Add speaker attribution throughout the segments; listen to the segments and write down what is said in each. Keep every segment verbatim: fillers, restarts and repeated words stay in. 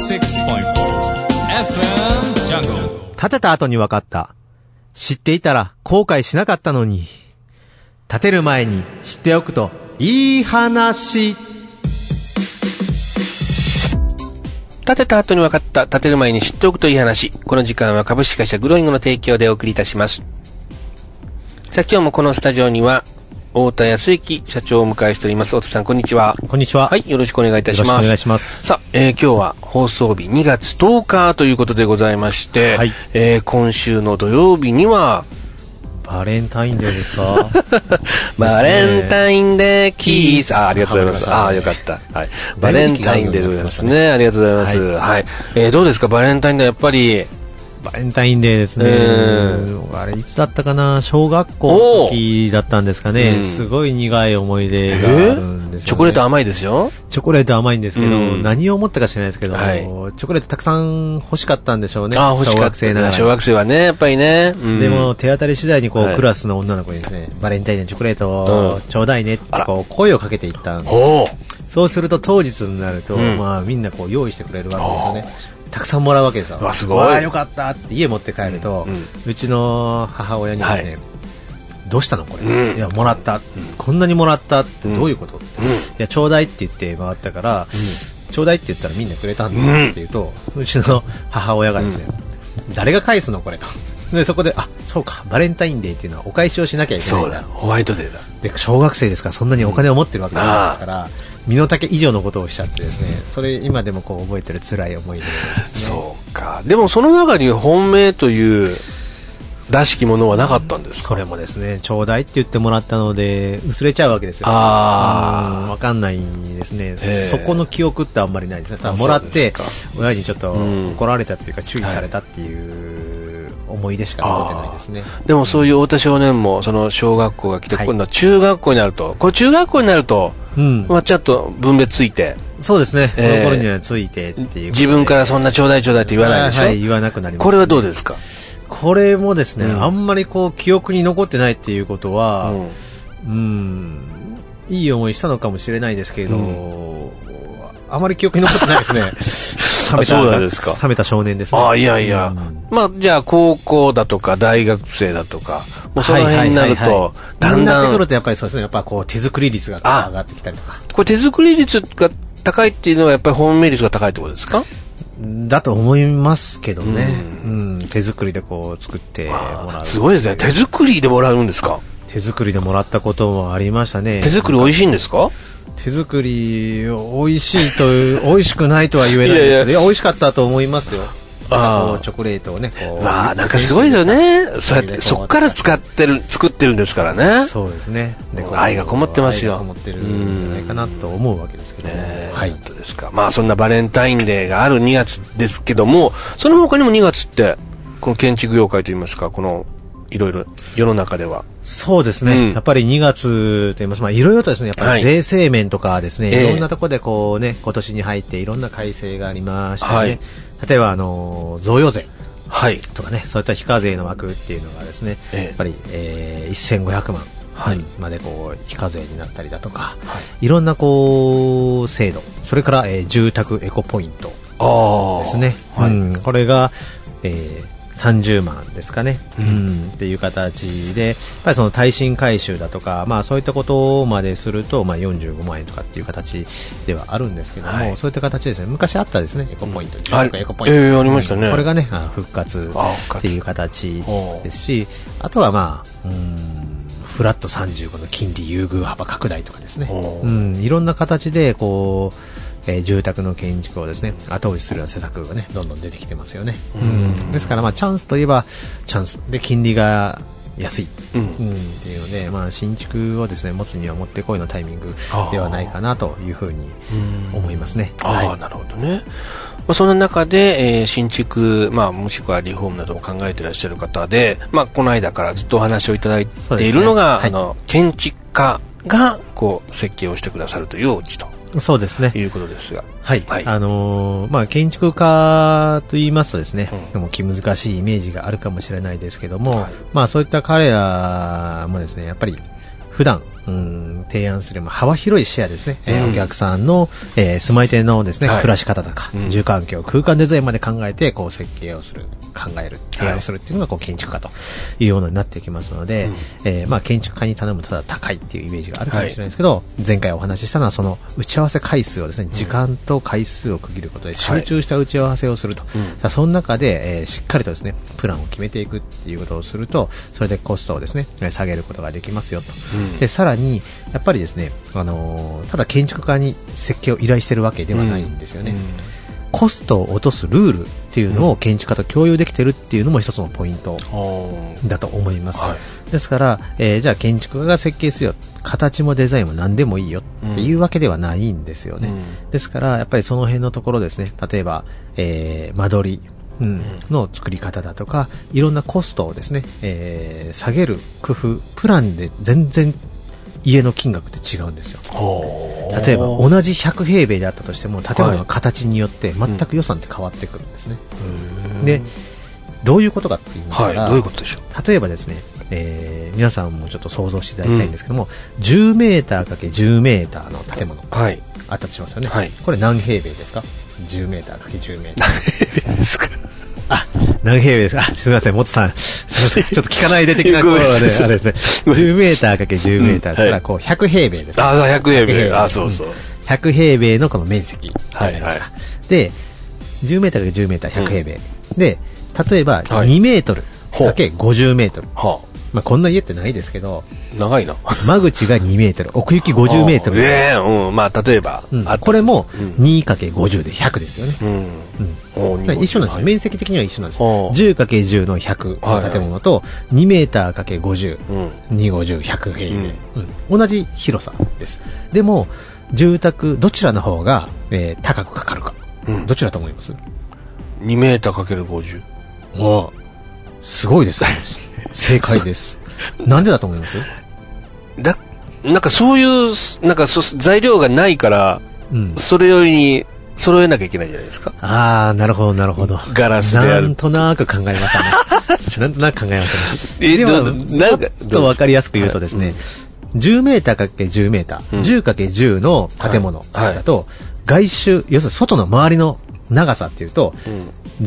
Speaker 1: シックスポイントフォー エフエム ジャングル。
Speaker 2: 建てた後に分かった。知っていたら後悔しなかったのに。建てる前に知っておくといい話。
Speaker 3: 建てた後に分かった、建てる前に知っておくといい話。この時間は株式会社グローイングの提供でお送りいたします。さあ今日もこのスタジオには太田康之社長をお迎えしております。太田さんこんにちは。
Speaker 2: こんにちは。
Speaker 3: はい、よろしくお願いいたします。
Speaker 2: よろしくお願いします。
Speaker 3: さあ、えー、今日は放送日にがつとおかということでございまして、はい、えー、今週の土曜日には
Speaker 2: バレンタインデーですか
Speaker 3: バレンタインデーキース。あ、ありがとうございます。ああ、よかった。はい。バレンタインデーでございますね。ありがとうございます。はい。はい、えー、どうですかバレンタインデーやっぱり。
Speaker 2: バレンタインデーですね、えー、あれいつだったかな、小学校の時だったんですかね、うん、すごい苦い思い出があるんですよね、えー、
Speaker 3: チョコレート甘いですよ。
Speaker 2: チョコレート甘いんですけど、うん、何を思ったか知らないですけど、
Speaker 3: はい、
Speaker 2: チョコレートたくさん欲しかったんでしょうね。
Speaker 3: あ、欲しかった。小学生ながら。小学生はねやっぱりね、うん、
Speaker 2: でも手当たり次第にこう、はい、クラスの女の子にですね、バレンタインデーのチョコレートをちょうだいねってこう声をかけていったんです。そうすると当日になると、うん、まあ、みんなこう用意してくれるわけですよね。たくさんもらうわけですよ。
Speaker 3: わ、すごい。
Speaker 2: わあ、よかったって家持って帰ると、うんうん、うちの母親にですね、はい、どうしたのこれ、うん、いや、もらった、うん、こんなにもらったってどういうこと、うん、っていや、ちょうだいって言って回ったから、うん、ちょうだいって言ったらみんなくれたんだって言うと、うん、うちの母親がですね、うん、誰が返すのこれと。で、そこで、あ、そうか、バレンタインデーっていうのはお返しをしなきゃいけないんだ。
Speaker 3: そうだ、ホワイトデーだ。
Speaker 2: で、小学生ですからそんなにお金を持ってるわけじゃないですから、うん、身の丈以上のことをしちゃってですね、それ今でもこう覚えてる辛い思い出ですね。
Speaker 3: そうか。でもその中に本命というらしきものはなかったんですか。
Speaker 2: それもですね、ちょうだいって言ってもらったので薄れちゃうわけですよ。
Speaker 3: ああ、
Speaker 2: わかんないですね。そこの記憶ってあんまりないですね。ただもらって親にちょっと怒られたというか注意されたっていう、はい、思い出しか残ってないですね。
Speaker 3: でもそういう太田少年もその小学校が来て、はい、今度は中学校になると、これ中学校になると、うん、まあちょっと分別ついて、
Speaker 2: そうですね、えー、その頃にはついてっていう、
Speaker 3: 自分からそんなちょうだいちょうだいって言わないでしょ。
Speaker 2: はい、言わなくなります、ね。
Speaker 3: これはどうですか。
Speaker 2: これもですね、うん、あんまりこう記憶に残ってないっていうことは、うん、うん、いい思いしたのかもしれないですけれど、うん、あまり記憶に残ってないですね。冷めた、そうですか。冷めた少年ですね。
Speaker 3: あ、いやいや、うん、まあじゃあ高校だとか大学生だとか、もうその辺になると、はいはいはいはい、
Speaker 2: だんだんなってくるとやっぱりそうですね、やっぱこう手作り率が上がってきたりとか。
Speaker 3: これ手作り率が高いっていうのはやっぱり本命率が高いってことですか。
Speaker 2: だと思いますけどね、うんうん、手作りでこう作ってもらう。
Speaker 3: すごいですね。手作りでもらうんですか。
Speaker 2: 手作りでもらったこともありましたね。
Speaker 3: 手作り美味しいんですか。
Speaker 2: 手作り美味しいと美味しくないとは言えないですけど、いやいや、いや美味しかったと思いますよ。あ、チョコレートをね、こう、
Speaker 3: まあなんかすごいですよね。そうやってそこから使ってる作ってるんですからね。
Speaker 2: そうですね。
Speaker 3: で愛がこもってますよ。
Speaker 2: 愛がこもってるんじゃないかなと思うわけですけど、
Speaker 3: ね、はい。本当ですか。まあそんなバレンタインデーがあるにがつですけども、その他にもにがつってこの建築業界といいますか、このいろいろ世の中では。
Speaker 2: そうですね、うん、やっぱりにがつと言います、まあいろいろとですね、やっぱり税制面とかですね、はい、いろんなところでこうね、今年に入っていろんな改正がありましたね、はい、例えばあの贈与税とかね、そういった非課税の枠っていうのがですね、ええ、やっぱり、えー、せんごひゃくまんまでこう非課税になったりだとか、はい、いろんなこう制度、それから、えー、住宅エコポイントですね、はい、うん、これが、えーさんじゅうまんですかね、うん、っていう形で、やっぱりその耐震改修だとか、まあそういったことまですると、まあよんじゅうごまんえんとかっていう形ではあるんですけども、はい、そういった形ですね、昔あったですね、エコポイント、住宅エコポイント、
Speaker 3: えー、ありましたね。
Speaker 2: これがね、復活っていう形ですし、あとはまあ、うん、フラットさんじゅうごの金利優遇幅拡大とかですね、うん、いろんな形でこう、えー、住宅の建築をですね後押しするような施策がねどんどん出てきてますよね。うん、ですからまあチャンスといえばチャンスで金利が安い、うんうん、っていうので、まあ、新築をですね持つにはもってこいのタイミングではないかなというふうに思いますね。
Speaker 3: あ、はい、なるほどね。まあ、その中で、えー、新築、まあ、もしくはリフォームなどを考えていらっしゃる方で、まあ、この間からずっとお話をいただいているのが、ね、はい、あの建築家がこう設計をしてくださるというお家と。
Speaker 2: そうですね。
Speaker 3: いうことですが。
Speaker 2: はい。はい、あのー、まあ、建築家と言いますとですね、うん、でも気難しいイメージがあるかもしれないですけども、はい、まあ、そういった彼らもですね、やっぱり普段、 うん、提案する、まあ、幅広い視野ですね、うん、えー、お客さんの、えー、住まい手のですね、はい、暮らし方とか、うん、住環境、空間デザインまで考えて、こう設計をする、考える、提案するっていうのがこう建築家というものになってきますので、うん、えー、まあ建築家に頼むとただ高いっていうイメージがあるかもしれないですけど、はい、前回お話ししたのはその打ち合わせ回数をですね、時間と回数を区切ることで集中した打ち合わせをすると、はい、さあその中で、えー、しっかりとですね、プランを決めていくっていうことをすると、それでコストをですね、下げることができますよと。うん、で、さらに、やっぱりですね、あのー、ただ建築家に設計を依頼しているわけではないんですよね。うんうん、コストを落とすルールっていうのを建築家と共有できているっていうのも一つのポイントだと思います。はい、ですから、えー、じゃあ建築家が設計するよ、形もデザインも何でもいいよっていうわけではないんですよね。うん、ですから、やっぱりその辺のところですね、例えば、えー、間取り、うん、の作り方だとか、いろんなコストをですね、えー、下げる工夫、プランで全然家の金額って違うんですよ。例えば同じひゃくへいべいであったとしても建物の形によって全く予算って変わってくるんですね。はい、で、どういうことかって言いますから、
Speaker 3: はい、どういうことでしょう。
Speaker 2: 例えばですね、えー、皆さんもちょっと想像していただきたいんですけども、うん、じゅうメーターかけじゅうメーターの建物、はい、あったとしますよね。はい、これ何平米ですか？じゅうメーターかけじゅうメーター。何平米ですか？あ、何平米ですか？あ、すみません、元さん。ちょっと聞かないで的なところで、あれですね。じゅうメーターかけじゅうメーターですから、こう、ひゃくへいべいです、ね。
Speaker 3: あ、ひゃくへいべい。あ、そうそう。
Speaker 2: ひゃくへいべいのこの面積。はいはい。で、じゅうメーターかけじゅうメーター、ひゃくへいべい。うん、で、例えば、にメートルかけごじゅうメートル。はあ、まあ、こんな家ってないですけど、
Speaker 3: 長いな。
Speaker 2: 間口がにメートル、奥行きごじゅうメートル。
Speaker 3: ええー、うん、まあ、例えば。
Speaker 2: うん、これも にかけごじゅう でひゃくですよね。うん。うん、一緒なんですよ。面積的には一緒なんです。じゅうかけじゅう のひゃくの建物と、にメーターかけごじゅう、に、ごじゅう、ひゃく平米、うん。同じ広さです。でも、住宅、どちらの方が、えー、高くかかるか。うん、どちらと思います？
Speaker 3: に メーターかけるごじゅう。
Speaker 2: おすごいですね。正解です。なんでだと思います？
Speaker 3: だ、なんかそういう、なんかそ材料がないから、うん、それよりに揃えなきゃいけないじゃないですか。
Speaker 2: ああ、なるほど、なるほど。
Speaker 3: ガラスである。
Speaker 2: なんとなく考えましたね。なんとなく考えましたね。
Speaker 3: え、
Speaker 2: でも、
Speaker 3: なんか、
Speaker 2: もっとわかりやすく言うとですね、はい、うん、じゅうメーターかけじゅうメーター、うん、じゅうかけじゅうの建物だと、はいはい、外周、要するに外の周りの長さっていうと、うん、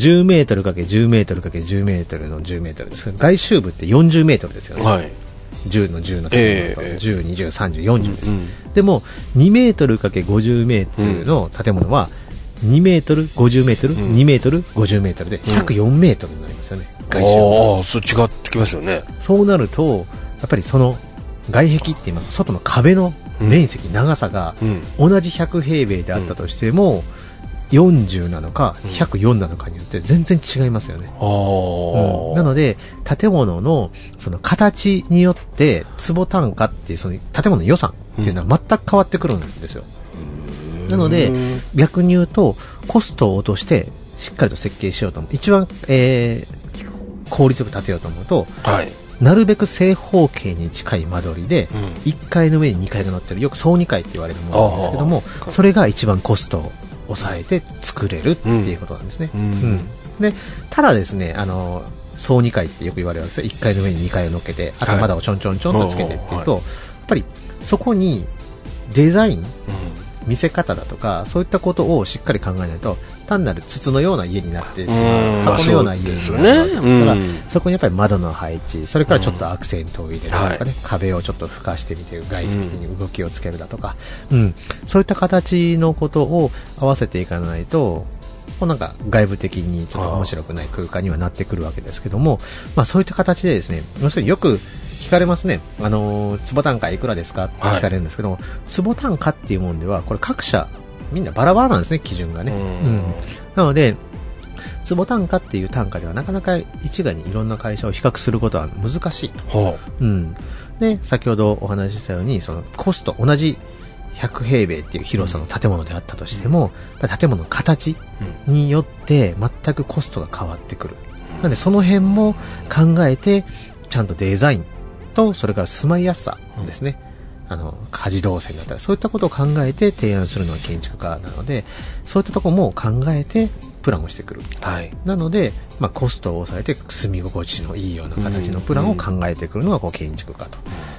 Speaker 2: じゅうメートルかけじゅうメートルかけじゅうメートルのじゅうメートルです。外周部ってよんじゅうメートルですよね。はい、じゅうのじゅうの建物とじゅう、にじゅう、さんじゅう、よんじゅうです。うんうん、でもにメートルかけごじゅうメートルの建物はにメートル、ごじゅうメートル、うん、にメートル、ごじゅうメートルでひゃくよんメートルになりますよね。外周部。
Speaker 3: ああ、そう違ってきますよね。
Speaker 2: そうなるとやっぱりその外壁って言います外の壁の面積、うん、長さが同じひゃくへいべいであったとしても、うん、よんじゅうなのかひゃくよんなのかによって全然違いますよね。うん、なので建物のその形によって坪単価っていうその建物の予算っていうのは全く変わってくるんですよ。うん、なので逆に言うとコストを落としてしっかりと設計しようと思う一番、えー、効率よく建てようと思うと、はい、なるべく正方形に近い間取りで、うん、いっかいの上ににかいが乗ってるよく総にかいって言われるものなんですけどもそれが一番コストを抑えて作れるっていうことなんですね。うんうん、でただですねあの総にかいってよく言われるんですよ。いっかいの上ににかいを乗っけてあと窓をちょんちょんちょんとつけてっていうと、はい、やっぱりそこにデザイン、うん、見せ方だとかそういったことをしっかり考えないと単なる筒のような家になってしまう箱のような家になるわけですから、うん、そこにやっぱり窓の配置それからちょっとアクセントを入れるとかね、うんはい、壁をちょっと吹かしてみて外壁に動きをつけるだとか、うんうん、そういった形のことを合わせていかないともうなんか外部的にちょっと面白くない空間にはなってくるわけですけども、まあ、そういった形でですね要するによく聞かれますね。あのー、坪単価いくらですかって聞かれるんですけども、はい、坪単価っていうもんではこれ各社みんなバラバラなんですね基準がね。うん、うん、なので坪単価っていう単価ではなかなか一概にいろんな会社を比較することは難しいと、はあうん、で先ほどお話ししたようにそのコスト同じひゃくへいべいっていう広さの建物であったとしても、うん、建物の形によって全くコストが変わってくる、うん、なのでその辺も考えてちゃんとデザインとそれから住まいやすさですね、うん、あの家事動線だったりそういったことを考えて提案するのが建築家なのでそういったところも考えてプランをしてくる、はい、なので、まあ、コストを抑えて住み心地のいいような形のプランを考えてくるのがこう建築家と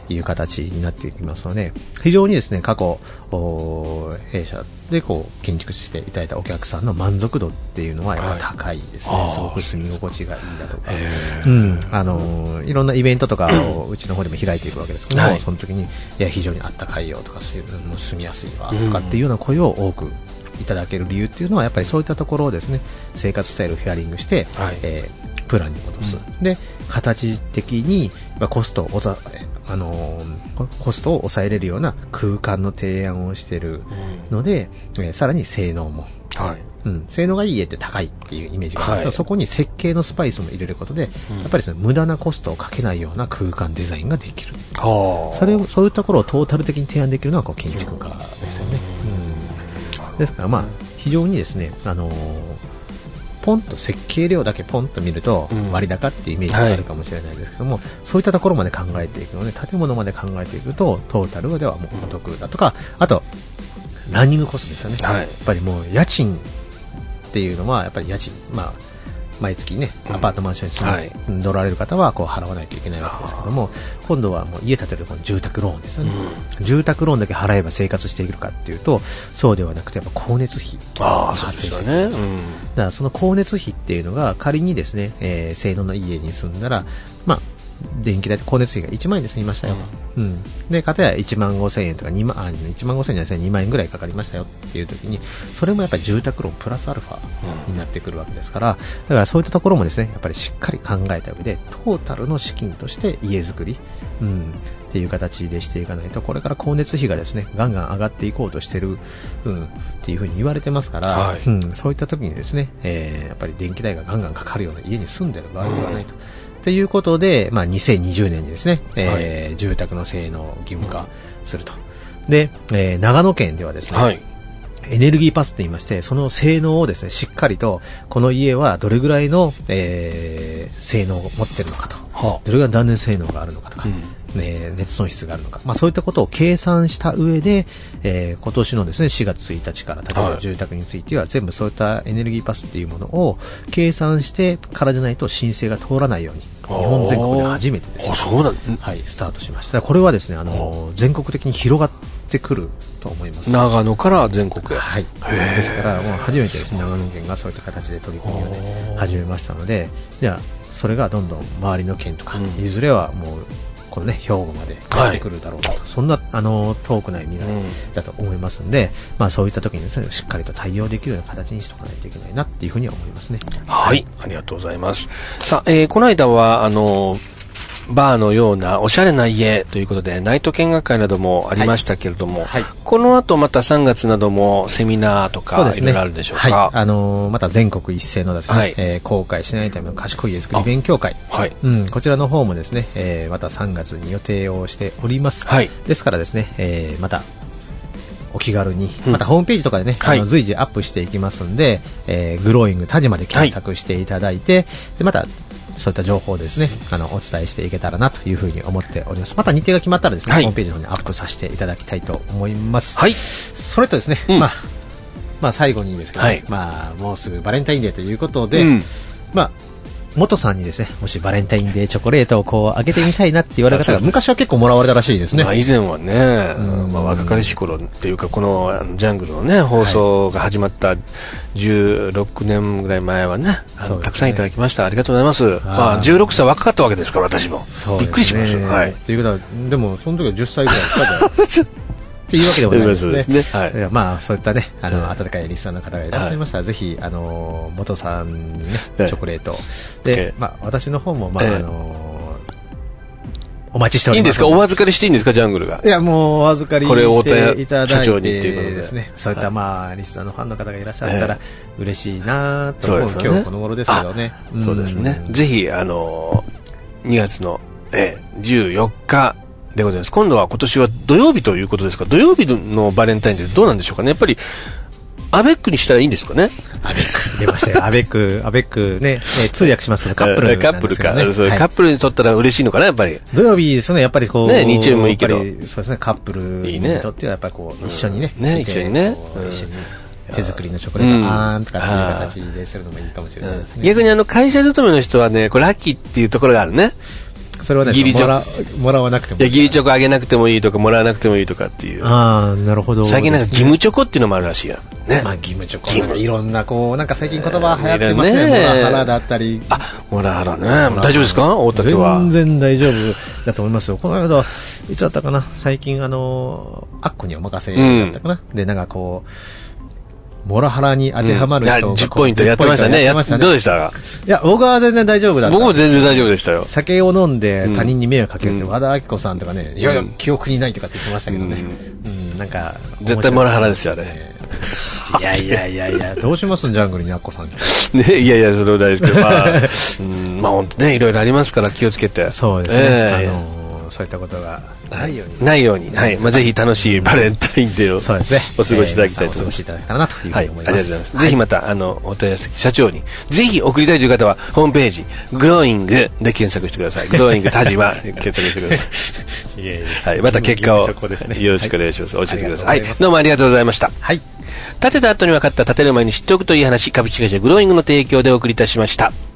Speaker 2: いう形になっていきますので、非常にですね、過去、弊社でこう建築していただいたお客さんの満足度っていうのはやっぱり高いですね。はい、すごく住み心地がいいだとか、うん、あのいろんなイベントとかをうちの方でも開いていくわけですけども、はい、その時にいや非常にあったかいよとか住みやすいわとかっていうような声を多くいただける理由っていうのはやっぱりそういったところをですね、生活スタイルをヒアリングして、はい、えー、プランに戻す、うん、で形的にコストをあのー、コストを抑えれるような空間の提案をしているので、うん、えー、さらに性能も、はい、うん、性能がいい家って高いっていうイメージがあるけど、はい、そこに設計のスパイスも入れることで、うん、やっぱりその無駄なコストをかけないような空間デザインができる、それをそういうところをトータル的に提案できるのはこう建築家ですよね、うんうん、ですからまあ非常にですね、あのーポンと設計量だけポンと見ると割高っていうイメージがあるかもしれないですけども、うん、はい、そういったところまで考えていくので、建物まで考えていくとトータルではもうお得だとか、あとランニングコストですよね、はい、やっぱりもう家賃っていうのはやっぱり家賃、まあ毎月ね、アパートマンションに住ん、はい、乗られる方はこう払わないといけないわけですけども、今度はもう家建てるこの住宅ローンですよね、うん、住宅ローンだけ払えば生活していけるかっていうとそうではなくてやっぱ光熱費が発生しているんです、ね、うん、だからその光熱費っていうのが仮にですね、えー、性能のいい家に住んだらまあ電気代と光熱費がいちまんえんで済みましたよ、うんうん、で片やいちまんごせんえんとかにまんあいちまんごせんえんじゃないですね、にまんえんぐらいかかりましたよっていう時にそれもやっぱり住宅ローンプラスアルファになってくるわけですから、だからそういったところもですねやっぱりしっかり考えた上でトータルの資金として家づくり、うん、っていう形でしていかないとこれから光熱費がですねガンガン上がっていこうとしてる、うん、っていうふうに言われてますから、はい、うん、そういった時にですね、えー、やっぱり電気代がガンガンかかるような家に住んでる場合ではないと、うんということで、まあ、にせんにじゅうねんにですね、えーはい、住宅の性能を義務化すると。で、えー、長野県ではですね、はい、エネルギーパスと言いまして、その性能をですね、しっかりと、この家はどれぐらいの、えー、性能を持っているのかと、はあ、どれぐらいの断熱性能があるのかとか、うん、ね、熱損失があるのか、まあ、そういったことを計算した上で、えー、今年のですね、しがつついたちから、例えば住宅については、全部そういったエネルギーパスっていうものを計算してからじゃないと申請が通らないように、日本全国で初めてですね、
Speaker 3: そうなん、
Speaker 2: はい、スタートしました。これはですね、あの、全国的に広がってくると思います。
Speaker 3: 長野から全国へ。
Speaker 2: はい。ですから、もう初めてですね、長野県がそういった形で取り組みをね、始めましたので、じゃあ、それがどんどん周りの県とか、うん、いずれはもう、このね、兵庫までやってくるだろうと、はい、そんな、あの、遠くない未来だと思いますんで、うん、まあそういった時にですね、しっかりと対応できるような形にしとかないといけないなっていうふうには思いますね。
Speaker 3: はい。ありがとうございます。さあ、えー、この間は、あの、バーのようなおしゃれな家ということでナイト見学会などもありましたけれども、はいはい、この後またさんがつなどもセミナーとかいろいろあるでしょうか。
Speaker 2: はい、あのー、また全国一斉のですね、はい、えー、後悔しないための賢い家づくり勉強会、はい、うん、こちらの方もですね、えー、またさんがつに予定をしております。はい、ですからですね、えー、またお気軽に、またホームページとかでね、うん、あの随時アップしていきますんで、えー、グローイング田島で検索していただいて、でまたそういった情報をですね、あの、お伝えしていけたらなというふうに思っております。また日程が決まったらですね、はい、ホームページの方にアップさせていただきたいと思います。はい。それとですね、うん、まあ、まあ最後にですけど、ね、はい、まあもうすぐバレンタインデーということで、うん、まあ、元さんにですね、もしバレンタインデーチョコレートをこうあげてみたいなって言われた方が昔は結構もらわれたらしいですね。
Speaker 3: まあ以前はね、うん、まあ若かりし頃っていうかこのジャングルのね放送が始まったじゅうろくねんぐらい前はね、あの、ね、たくさんいただきまました。ありがとうございます。あ、まあじゅうろくさい若かったわけですから私も、ね、びっくりします。はい。
Speaker 2: ということはでもその時はじゅっさいぐらいですか。っていうわけでもないですね。ですね、はい、まあそういったね、あの、温かいリスナーの方がいらっしゃいましたら、はい、ぜひあの元さんにねチョコレート、はい、で、まあ私の方もまあ、えー、あのお待ちしております。
Speaker 3: いいんですか、お預かりしていいんですか、ジャングルが。
Speaker 2: いやもうお預かりしていただいてですね、そういったまあリスナーのファンの方がいらっしゃったら嬉しいなと思う、えー、今日この頃ですけどね。
Speaker 3: そうですね。ぜひあのにがつの、えー、じゅうよっかでございます。今度は今年は土曜日ということですか。土曜日のバレンタインってどうなんでしょうかね。やっぱりアベックにしたらいいんですかね。
Speaker 2: アベック出ましたよ。アベックアベックね、えー、通訳しますけどカップルなんですよね。
Speaker 3: カップルか、そう、はい、カップルにとったら嬉しいのかな、やっぱり。
Speaker 2: 土曜日ですね、やっぱりこう
Speaker 3: ね、日曜日もいいけど、
Speaker 2: そうですね、カップルにとってはやっぱりこう、ね、一緒にね、
Speaker 3: うん、ね、一緒にね、
Speaker 2: うん、一緒に手作りのチョコレート、うん、あーんとかっていう形でするのもいいかもしれないですね。
Speaker 3: 逆にあの会社勤めの人はね、これラッキーっていうところがあるね。
Speaker 2: それはね、
Speaker 3: 義理チョコ
Speaker 2: もらもらわなくても
Speaker 3: いや、義理チョコあげなくてもいいとか、もらわなくてもいいとかっていう。
Speaker 2: ああ、なるほど、ね。
Speaker 3: 最近なんか義務チョコっていうのもあるらしいよ。ね。
Speaker 2: まあ義務チョコ。なんかいろんなこう、なんか最近言葉流行ってますね。ねモラハラだったり。
Speaker 3: あ、モラハラね。大丈夫ですか大竹は。
Speaker 2: 全然大丈夫だと思いますよ。この間、いつだったかな最近あの、アッコにお任せだったかな、うん、で、なんかこう、モラハラに当てはまる人が、
Speaker 3: うん、じゅっポイントやってましたね。やってどうでしたか？
Speaker 2: いや、僕は全然大丈夫だった。
Speaker 3: 僕も全然大丈夫でしたよ。
Speaker 2: 酒を飲んで他人に迷惑かけるって、うん、和田アキ子さんとかね、いやいや、記憶にないとかって言ってましたけどね。うん、うん、なんか、
Speaker 3: 絶対モラハラですよ、あれ。
Speaker 2: いやいやいやいや、どうしますんジャングルにアッコさんって。
Speaker 3: ね、いやいや、それは大ですけど、まあ、うん、まあ本当ね、いろいろありますから気をつけて。
Speaker 2: そうですね。えー、あのー、そういったことが。ないように。
Speaker 3: ないように。はい。まあ、ぜひ楽しいバレンタインデーを、そうですね。お過ごしいただきたいと思います。お過ごしいただけたらなというふうに思います。はい。ありがとうございます。ぜひまた、あの、お問い合わせ、社長に、ぜひ送りたいという方は、ホームページ、グローイングで検索してください。グローイング田島検索してください。いやいやはい。また結果を、よろしくお願いします。教えてください。はい。どうもありがとうございました。はい。立てた後に分かった立てる前に知っておくといい話、株式会社グローイングの提供でお送りいたしました。